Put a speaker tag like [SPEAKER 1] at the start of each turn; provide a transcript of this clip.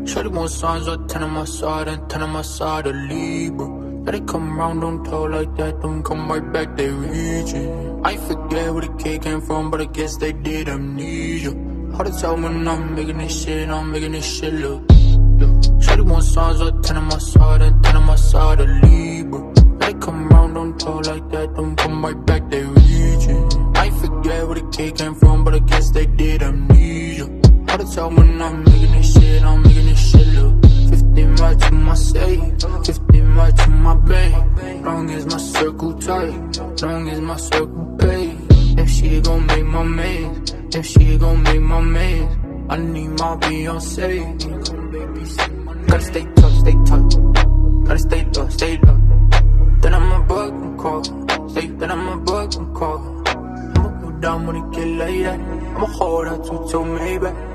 [SPEAKER 1] Shorty want signs, or 10 on my side and 10 on my side of Libra. Let it come round, don't talk like that, don't come right back, they reaching. I forget where the kid came from, but I guess they did amnesia. Hard to tell when I'm making this shit look. Shorty want signs, or 10 on my side and 10 on my side of Libra. Let it come round, don't talk like that, don't come right back, they reaching. I forget where the kid came from, but I guess they did amnesia. Hard to tell when I'm making this shit look. 15 right to my safe, 15 right to my bank. Long as my circle tight, long as my circle pay. If she gon' make my man, if she gon' make my man, I need my Beyonce. Gotta stay tough, gotta stay low. Then I'ma bug and call, then I'ma bug and call. I'ma go down when it get like that, I'ma hold out to Maybach.